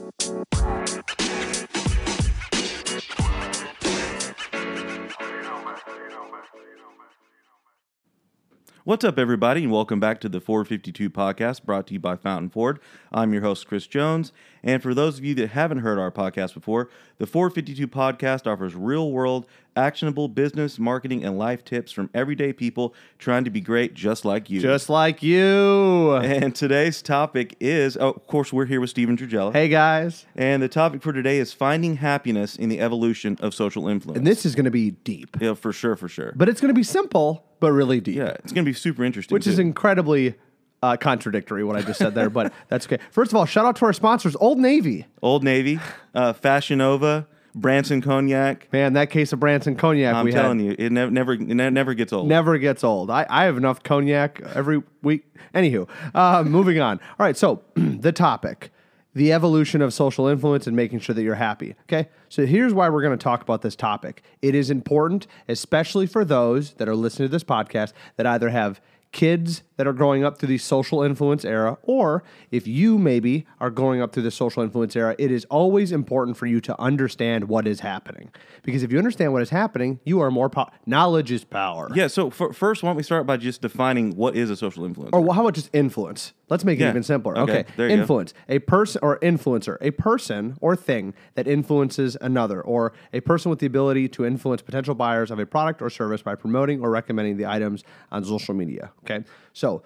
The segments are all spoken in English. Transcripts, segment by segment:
What's up, everybody, and welcome back to the 452 podcast brought to you by Fountain Ford. I'm your host, Chris Jones, and for those of you that haven't heard our podcast before, the 452 podcast offers real-world, actionable business, marketing, and life tips from everyday people trying to be great just like you. Just like you. And today's topic is, of course, we're here with Steven Trugella. Hey, guys. And the topic for today is finding happiness in the evolution of social influence. And this is going to be deep. Yeah, for sure. But it's going to be simple, but really deep. Yeah, it's going to be super interesting. Which is incredibly contradictory, what I just said there, but that's okay. First of all, shout out to our sponsors, Old Navy. Old Navy, Fashion Nova, Branson Cognac. Man, that case of Branson Cognac I'm telling you, it never gets old. Never gets old. I have enough cognac every week. Anywho, moving on. All right, so the topic, the evolution of social influence and making sure that you're happy. Okay, so here's why we're going to talk about this topic. It is important, especially for those that are listening to this podcast that either have kids that are growing up through the social influence era, or if you maybe are growing up through the social influence era, it is always important for you to understand what is happening. Because if you understand what is happening, you are more knowledge is power. Yeah, so first, why don't we start by just defining what is a social influencer? Or how about just influence? Let's make it even simpler. Okay. There you influence. go. A person or influencer. A person or thing that influences another, or a person with the ability to influence potential buyers of a product or service by promoting or recommending the items on social media. Okay. So,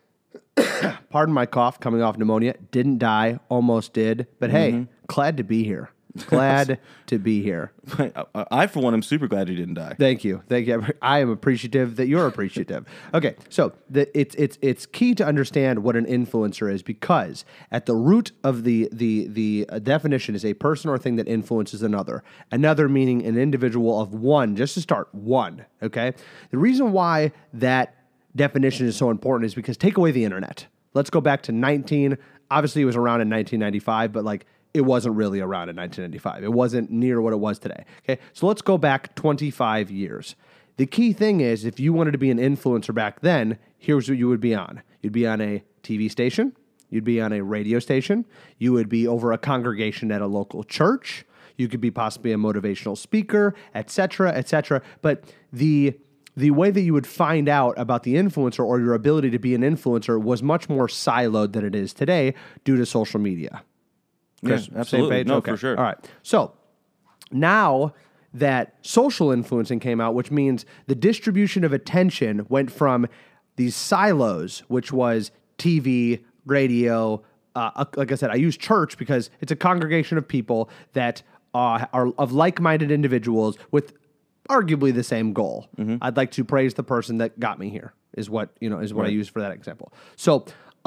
pardon my cough, coming off pneumonia. Didn't die, almost did. But hey, glad to be here. Glad to be here. I, for one, am super glad you didn't die. Thank you. I am appreciative that you're appreciative. Okay, so it's key to understand what an influencer is, because at the root of the definition is a person or thing that influences another. Another meaning an individual of one, just to start, one, okay? The reason why that definition is so important is because take away the internet. Let's go back to obviously it was around in 1995, but it wasn't really around in 1995. It wasn't near what it was today. Okay, so let's go back 25 years. The key thing is, if you wanted to be an influencer back then, here's what you would be on. You'd be on a TV station. You'd be on a radio station. You would be over a congregation at a local church. You could be possibly a motivational speaker, etc., etc. But the way that you would find out about the influencer or your ability to be an influencer was much more siloed than it is today due to social media. Yes, absolutely. No, okay. for sure. All right. So now that social influencing came out, which means the distribution of attention went from these silos, which was TV, radio. Like I said, I use church because it's a congregation of people that are of like-minded individuals with arguably the same goal. I'd like to praise the person that got me here, is what I use for that example. So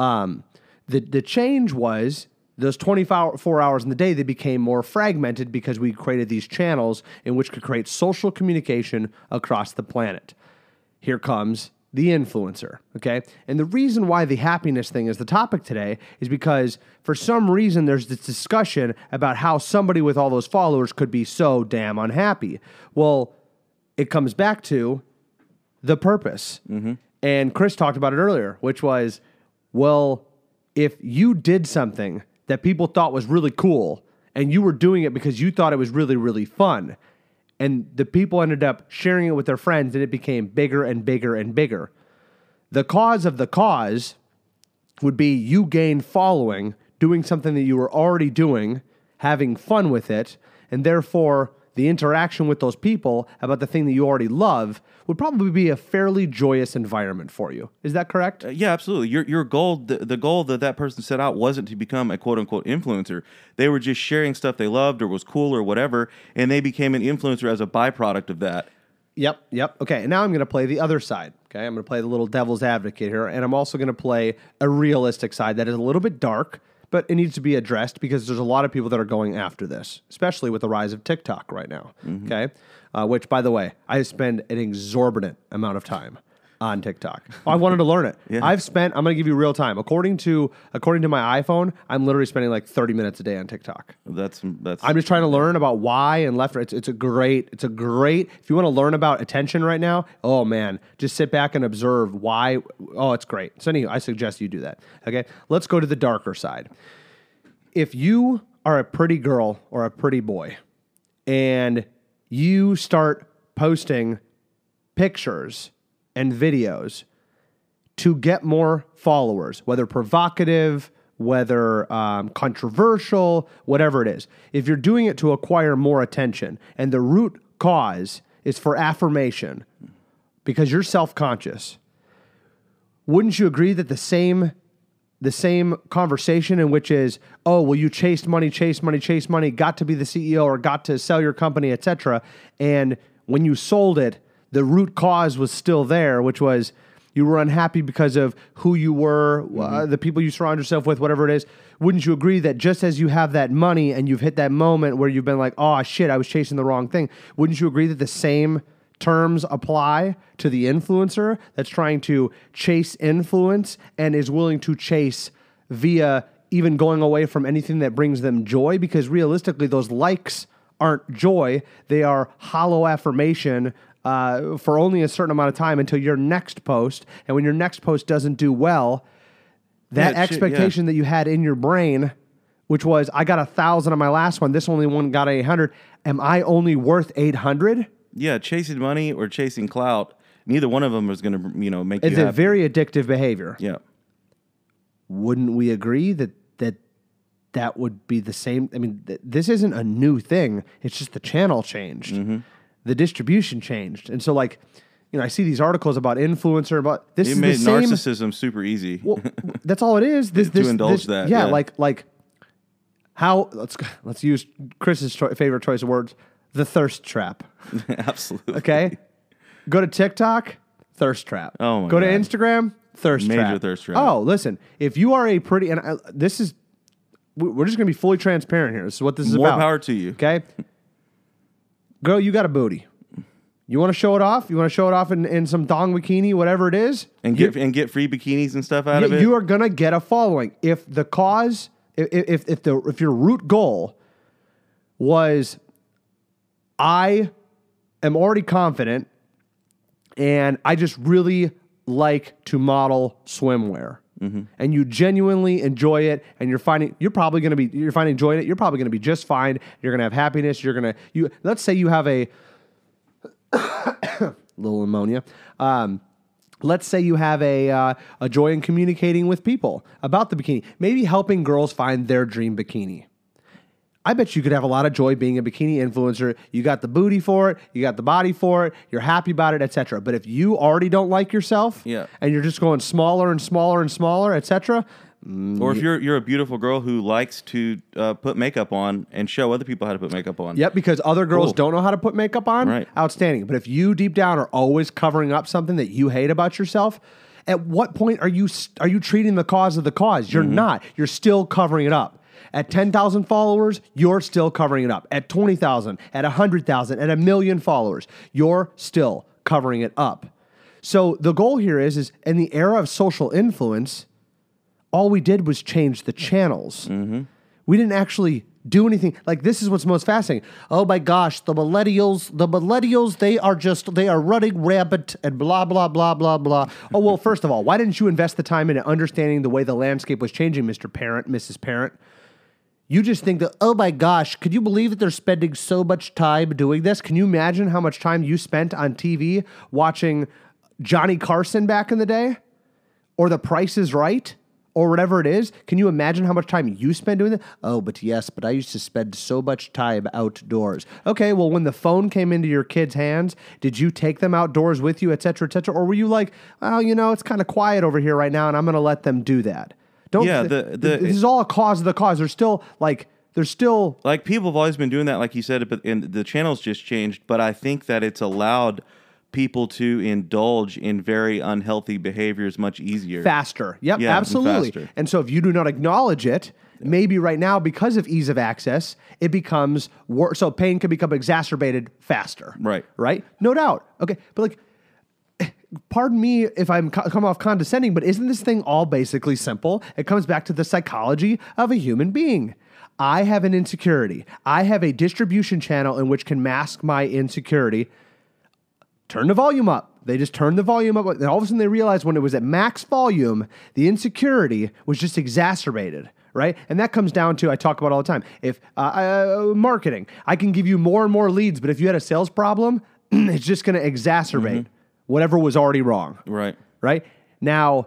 the change was those 24 hours in the day, they became more fragmented because we created these channels in which could create social communication across the planet. Here comes the influencer, okay? And the reason why the happiness thing is the topic today is because for some reason there's this discussion about how somebody with all those followers could be so damn unhappy. Well, it comes back to the purpose. And Chris talked about it earlier, which was, well, if you did something that people thought was really cool, and you were doing it because you thought it was really, really fun, and the people ended up sharing it with their friends, and it became bigger and bigger and bigger. The cause of the cause would be you gained following, doing something that you were already doing, having fun with it, and therefore the interaction with those people about the thing that you already love would probably be a fairly joyous environment for you. Is that correct? Yeah, absolutely. Your goal, the goal that person set out wasn't to become a quote-unquote influencer. They were just sharing stuff they loved or was cool or whatever, and they became an influencer as a byproduct of that. Yep. Okay, and now I'm going to play the other side. Okay, I'm going to play the little devil's advocate here, and I'm also going to play a realistic side that is a little bit dark, but it needs to be addressed because there's a lot of people that are going after this, especially with the rise of TikTok right now, okay? Which, by the way, I spend an exorbitant amount of time on TikTok. I wanted to learn it. Yeah. I'm going to give you real time. According to my iPhone, I'm literally spending like 30 minutes a day on TikTok. That's. I'm just trying to learn about why and left. It's a great. If you want to learn about attention right now, oh man, just sit back and observe why. Oh, it's great. So anyway, I suggest you do that. Okay, let's go to the darker side. If you are a pretty girl or a pretty boy and you start posting pictures and videos to get more followers, whether provocative, whether controversial, whatever it is. If you're doing it to acquire more attention and the root cause is for affirmation because you're self-conscious, wouldn't you agree that the same conversation in which is, oh, well, you chased money, got to be the CEO or got to sell your company, etc. And when you sold it, the root cause was still there, which was you were unhappy because of who you were, the people you surround yourself with, whatever it is. Wouldn't you agree that just as you have that money and you've hit that moment where you've been like, oh, shit, I was chasing the wrong thing, wouldn't you agree that the same terms apply to the influencer that's trying to chase influence and is willing to chase via even going away from anything that brings them joy? Because realistically, those likes aren't joy. They are hollow affirmation for only a certain amount of time until your next post. And when your next post doesn't do well, that expectation that you had in your brain, which was, I got 1,000 on my last one, this only one got 800. Am I only worth 800? Yeah, chasing money or chasing clout, neither one of them is going to, make you happy. It's a very addictive behavior. Yeah. Wouldn't we agree that would be the same? I mean, this isn't a new thing. It's just the channel changed. Mm-hmm. The distribution changed. And so, I see these articles about influencer, about this. It made narcissism super easy. Well, that's all it is. To indulge that. Yeah, like how, let's use Chris's favorite choice of words, the thirst trap. Absolutely. Okay? Go to TikTok, thirst trap. Oh, my Go God. to Instagram, thirst trap. Major thirst trap. Oh, listen, if you are a pretty, and we're just going to be fully transparent here. This is what this is about. More power to you. Okay? Girl, you got a booty. You want to show it off? You want to show it off in some thong bikini, whatever it is? And get free bikinis and stuff out of it? You are going to get a following. If the cause, if your root goal was, I am already confident and I just really like to model swimwear. Mm-hmm. And you genuinely enjoy it, and you're finding enjoying it. You're probably going to be just fine. You're going to have happiness. Let's say you have a little pneumonia. Let's say you have a joy in communicating with people about the bikini, maybe helping girls find their dream bikini. I bet you could have a lot of joy being a bikini influencer. You got the booty for it, you got the body for it, you're happy about it, etc. But if you already don't like yourself, and you're just going smaller and smaller and smaller, etc. Or if you're a beautiful girl who likes to put makeup on and show other people how to put makeup on. Yep, because other girls don't know how to put makeup on. Right. Outstanding. But if you deep down are always covering up something that you hate about yourself, at what point are you treating the cause of the cause? You're not. You're still covering it up. At 10,000 followers, you're still covering it up. At 20,000, at 100,000, at 1 million followers, you're still covering it up. So the goal here is in the era of social influence, all we did was change the channels. Mm-hmm. We didn't actually do anything. Like, this is what's most fascinating. Oh my gosh, the millennials, they are running rampant and blah, blah, blah, blah, blah. Oh, well, first of all, why didn't you invest the time into understanding the way the landscape was changing, Mr. Parent, Mrs. Parent? You just think that, oh my gosh, could you believe that they're spending so much time doing this? Can you imagine how much time you spent on TV watching Johnny Carson back in the day? Or The Price is Right? Or whatever it is? Can you imagine how much time you spend doing that? Oh, but I used to spend so much time outdoors. Okay, well, when the phone came into your kids' hands, did you take them outdoors with you, et cetera, et cetera? Or were you like, oh, it's kind of quiet over here right now, and I'm going to let them do that? This is all a cause of the cause. There's still people have always been doing that, like you said, but and the channels just changed. But I think that it's allowed people to indulge in very unhealthy behaviors much easier, faster. Yep, absolutely. Faster. And so if you do not acknowledge it, maybe right now because of ease of access, it becomes worse. So pain can become exacerbated faster. Right. No doubt. Okay, but pardon me if I'm come off condescending, but isn't this thing all basically simple? It comes back to the psychology of a human being. I have an insecurity. I have a distribution channel in which can mask my insecurity. Turn the volume up. They just turned the volume up. And all of a sudden they realized when it was at max volume, the insecurity was just exacerbated, right? And that comes down to, I talk about all the time, if marketing, I can give you more and more leads, but if you had a sales problem, it's just going to exacerbate whatever was already wrong. Right. Right? Now,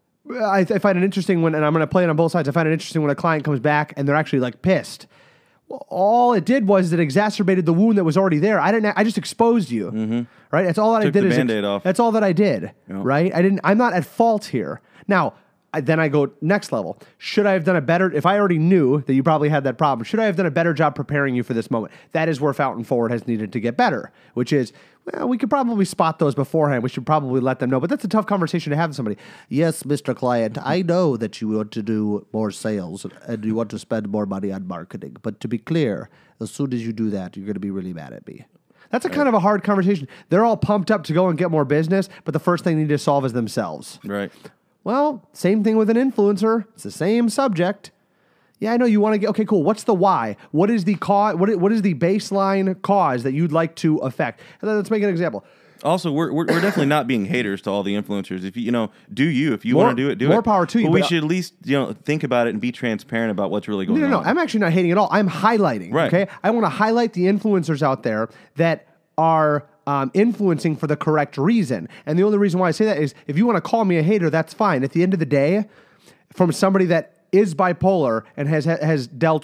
I find it interesting when, and I'm going to play it on both sides, I find it interesting when a client comes back and they're actually like pissed. Well, all it did was it exacerbated the wound that was already there. I just exposed you. Right? That's all that I did. The Band-Aid off. That's all that I did. Yep. Right? I'm not at fault here. Now, then I go next level. Should I have done a better, if I already knew that you probably had that problem, should I have done a better job preparing you for this moment? That is where Fountain Forward has needed to get better, which is, well, we could probably spot those beforehand. We should probably let them know. But that's a tough conversation to have with somebody. Yes, Mr. Client, I know that you want to do more sales and you want to spend more money on marketing. But to be clear, as soon as you do that, you're going to be really mad at me. That's kind of a hard conversation. They're all pumped up to go and get more business, but the first thing they need to solve is themselves. Right. Well, same thing with an influencer. It's the same subject. Yeah, I know you want to get, okay, cool. What's the why? What is the cause? What is the baseline cause that you'd like to affect? And then let's make an example. Also, we're definitely not being haters to all the influencers. If you do if you want to do it, do it. More power to you. But we should at least think about it and be transparent about what's really going on. No. I'm actually not hating at all. I'm highlighting. Right. Okay. I want to highlight the influencers out there that are influencing for the correct reason. And the only reason why I say that is if you want to call me a hater, that's fine. At the end of the day, from somebody that is bipolar and has dealt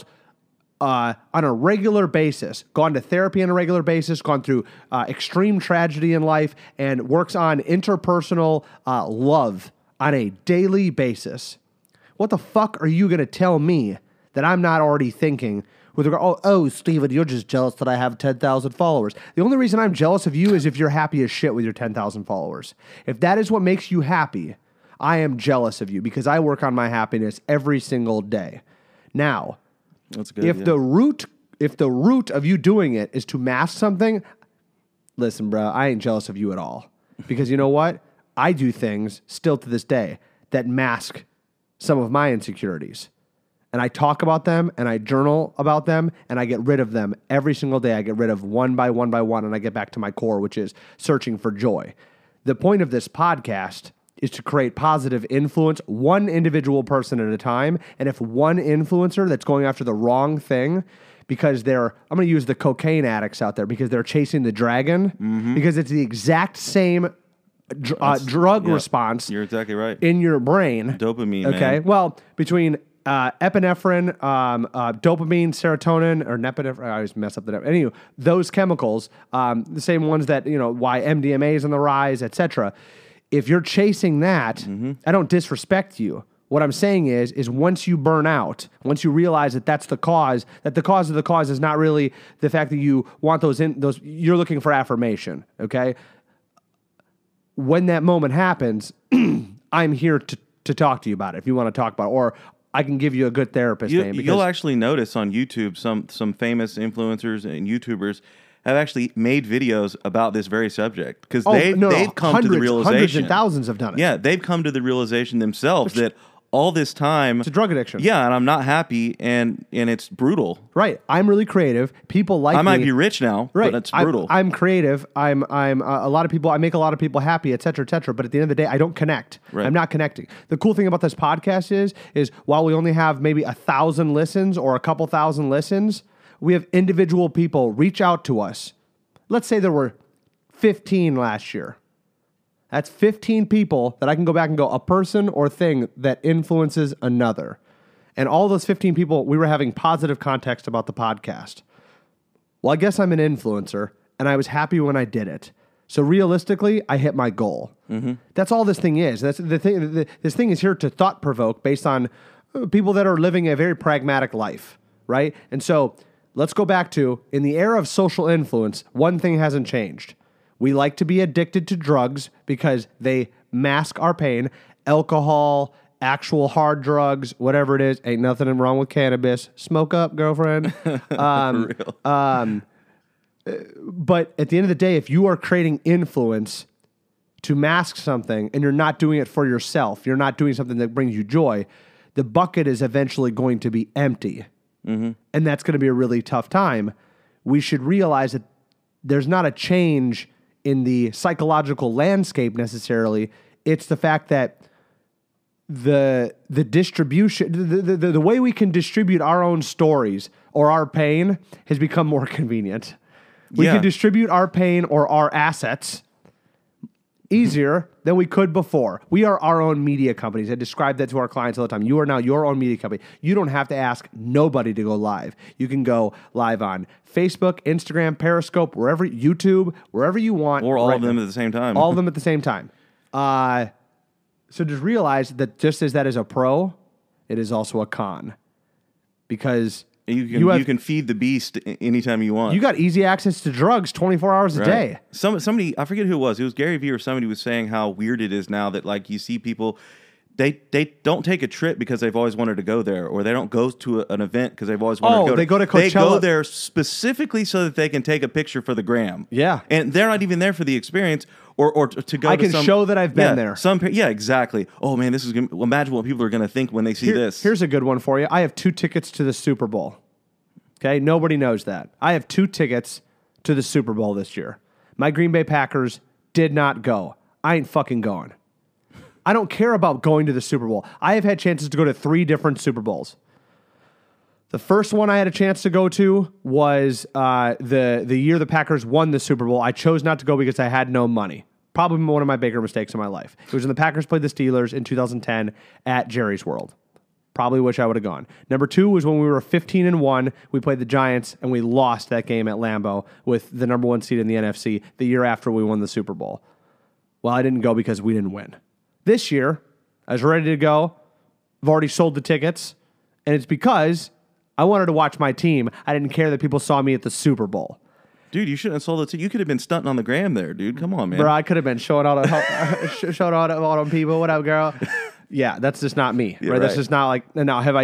on a regular basis, gone to therapy on a regular basis, gone through extreme tragedy in life, and works on interpersonal love on a daily basis, what the fuck are you going to tell me that I'm not already thinking with regard, oh, Steven, you're just jealous that I have 10,000 followers. The only reason I'm jealous of you is if you're happy as shit with your 10,000 followers. If that is what makes you happy, I am jealous of you because I work on my happiness every single day. Now, that's good. If the root of you doing it is to mask something, listen, bro, I ain't jealous of you at all. Because you know what? I do things still to this day that mask some of my insecurities. And I talk about them and I journal about them and I get rid of them every single day. I get rid of one by one by one and I get back to my core, which is searching for joy. The point of this podcast is to create positive influence, one individual person at a time. And if one influencer that's going after the wrong thing, because I'm going to use the cocaine addicts out there because they're chasing the dragon, because it's the exact same drug response. You're exactly right. In your brain. Dopamine, okay? man. Well, between epinephrine, dopamine, serotonin, or nepinephrine, I always mess up the name. Anyway, those chemicals, the same ones that, why MDMA is on the rise, etc. If you're chasing that, I don't disrespect you. What I'm saying is once you burn out, once you realize that that's the cause, that the cause of the cause is not really the fact that you want those, you're looking for affirmation, okay? When that moment happens, I'm here to talk to you about it if you want to talk about it, or I can give you a good therapist name. You'll actually notice on YouTube some famous influencers and YouTubers have actually made videos about this very subject because they've come to the realization. Hundreds and thousands have done it. Yeah, they've come to the realization themselves that all this time it's a drug addiction. Yeah, and I'm not happy, and it's brutal. Right. I'm really creative. People like me. I might be rich now, right. but it's brutal. I'm creative. I'm a lot of people. I make a lot of people happy, et cetera, et cetera. But at the end of the day, I don't connect. Right. I'm not connecting. The cool thing about this podcast is while we only have maybe 1,000 listens or a couple thousand listens, we have individual people reach out to us. Let's say there were 15 last year. That's 15 people that I can go back and go, a person or thing that influences another. And all those 15 people, we were having positive context about the podcast. Well, I guess I'm an influencer, and I was happy when I did it. So realistically, I hit my goal. That's all this thing is. That's the thing. This thing is here to thought provoke based on people that are living a very pragmatic life, right? And so let's go back to, in the era of social influence, one thing hasn't changed. We like to be addicted to drugs because they mask our pain. Alcohol, actual hard drugs, whatever it is, ain't nothing wrong with cannabis. Smoke up, girlfriend. For real. But at the end of the day, if you are creating influence to mask something and you're not doing it for yourself, you're not doing something that brings you joy, the bucket is eventually going to be empty. And that's going to be a really tough time. We should realize that there's not a change in the psychological landscape necessarily. It's the fact that the distribution, the way we can distribute our own stories or our pain has become more convenient. We can distribute our pain or our assets easier than we could before. We are our own media companies. I describe that to our clients all the time. You are now your own media company. You don't have to ask nobody to go live. You can go live on Facebook, Instagram, Periscope, YouTube, wherever you want. Or all of them at the same time. All of them at the same time. So just realize that just as that is a pro, it is also a con. Because you can feed the beast anytime you want. You got easy access to drugs 24 hours a day. Somebody, I forget who it was Gary Vee or somebody was saying how weird it is now that like you see people, they don't take a trip because they've always wanted to go there, or they don't go to an event because they've always wanted to go. They go to Coachella. They go there specifically so that they can take a picture for the gram. Yeah. And they're not even there for the experience or to go I to can show that I've been there. Yeah, exactly. Oh man, this is gonna, imagine what people are going to think when they see this. Here's a good one for you. I have 2 tickets to the Super Bowl. Okay, nobody knows that. I have 2 tickets to the Super Bowl this year. My Green Bay Packers did not go. I ain't fucking going. I don't care about going to the Super Bowl. I have had chances to go to 3 different Super Bowls. The first one I had a chance to go to was the year the Packers won the Super Bowl. I chose not to go because I had no money. Probably one of my bigger mistakes in my life. It was when the Packers played the Steelers in 2010 at Jerry's World. Probably wish I would have gone. Number 2 was when we were 15-1. We played the Giants, and we lost that game at Lambeau with the number 1 seed in the NFC the year after we won the Super Bowl. Well, I didn't go because we didn't win. This year, I was ready to go. I've already sold the tickets, and it's because I wanted to watch my team. I didn't care that people saw me at the Super Bowl. Dude, you shouldn't have sold it. You could have been stunting on the gram there, dude. Come on, man. Bro, I could have been showing out on people. What up, girl? Yeah, that's just not me, right? That's just not like. Now, have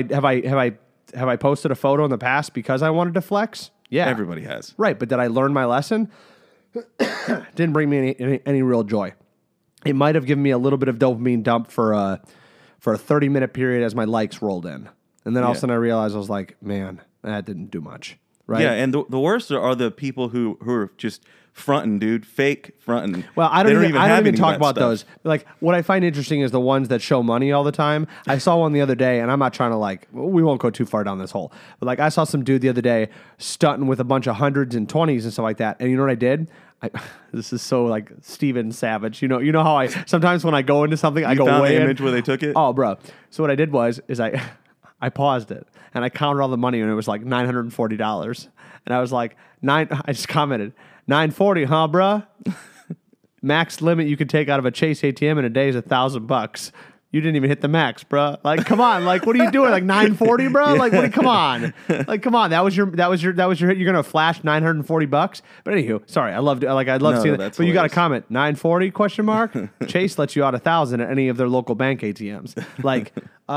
I posted a photo in the past because I wanted to flex? Yeah, everybody has. Right, but did I learn my lesson? Didn't bring me any real joy. It might have given me a little bit of dopamine dump for a 30-minute period as my likes rolled in, and then all of a sudden I realized I was like, man, that didn't do much. Right? Yeah, and the worst are the people who are just fronting, dude, fake fronting. Well, I don't even talk about those. Like, what I find interesting is the ones that show money all the time. I saw one the other day, and I'm not trying to we won't go too far down this hole. But I saw some dude the other day stunting with a bunch of 100s and 20s and stuff like that. And you know what I did? This is so Steven Savage. You know how I sometimes when I go into something, I go found way the image where they took it. Oh, bro. So what I did was I paused it and I counted all the money and it was like $940. And I was like, I just commented, $940, huh, bruh? Max limit you could take out of a Chase ATM in a day is $1,000. You didn't even hit the max, bruh. Like, come on. Like, what are you doing? Like $940, bro? Like, come on. Like, come on. That was your hit. You're gonna flash $940. But anywho, sorry. I'd love seeing that. But you got a comment, $940? Chase lets you out $1,000 at any of their local bank ATMs. Like,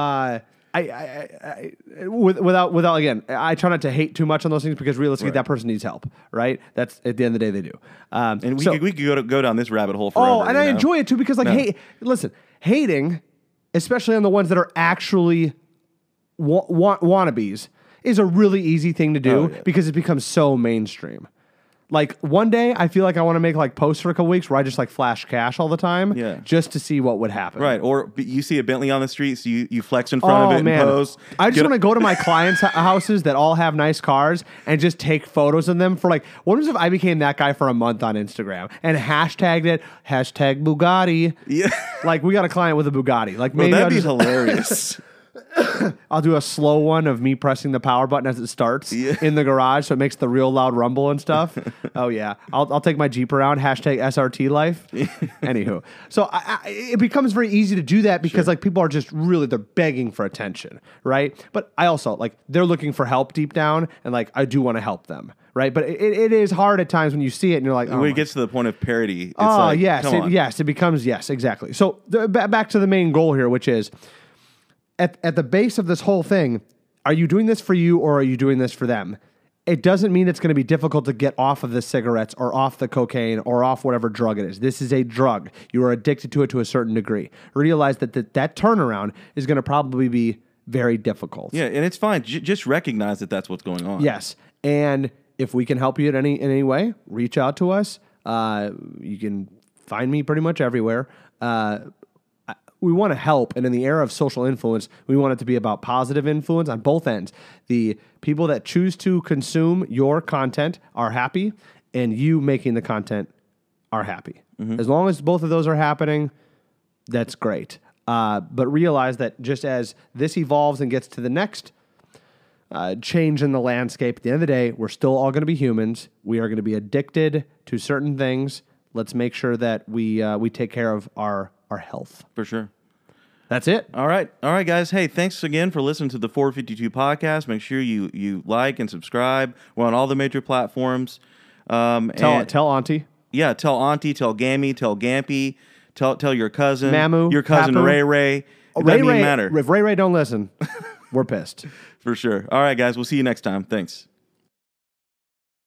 without again, I try not to hate too much on those things because realistically, that person needs help, right? That's at the end of the day they do. And we could go down this rabbit hole forever. Oh, and I enjoy it too because hating, especially on the ones that are actually wannabes, is a really easy thing to do because it becomes so mainstream. Like one day, I feel like I want to make posts for a couple weeks where I just flash cash all the time, just to see what would happen. Right, or you see a Bentley on the street, so you flex in front of it and pose. I just want to go to my clients' houses that all have nice cars and just take photos of them for what if I became that guy for a month on Instagram and hashtagged it #Bugatti? Yeah, we got a client with a Bugatti. Maybe that'd be hilarious. I'll do a slow one of me pressing the power button as it starts in the garage, so it makes the real loud rumble and stuff. Oh yeah, I'll take my Jeep around #SRT life. Anywho, so it becomes very easy to do that because people are just they're begging for attention, right? But I also they're looking for help deep down, and I do want to help them. Right, but it is hard at times when you see it and you're like, when it gets to the point of parody. It's yes, it becomes exactly. So back to the main goal here, which is at the base of this whole thing, are you doing this for you or are you doing this for them? It doesn't mean it's going to be difficult to get off of the cigarettes or off the cocaine or off whatever drug it is. This is a drug. You are addicted to it to a certain degree. Realize that turnaround is going to probably be very difficult. Yeah, and it's fine. Just recognize that that's what's going on. Yes, and if we can help you in any way, reach out to us. You can find me pretty much everywhere. we want to help. And in the era of social influence, we want it to be about positive influence on both ends. The people that choose to consume your content are happy, and you making the content are happy. As long as both of those are happening, that's great. But realize that just as this evolves and gets to the next change in the landscape, at the end of the day, we're still all going to be humans. We are going to be addicted to certain things. Let's make sure that we take care of our health. For sure. That's it. All right, guys. Hey, thanks again for listening to the 452 podcast. Make sure you like and subscribe. We're on all the major platforms. Tell Auntie. Yeah, tell Auntie, tell Gammy, tell Gampy, tell your cousin, Mamu, your cousin Papu. Ray Ray. It Ray doesn't even matter. If Ray don't listen, we're pissed. For sure. All right, guys. We'll see you next time. Thanks.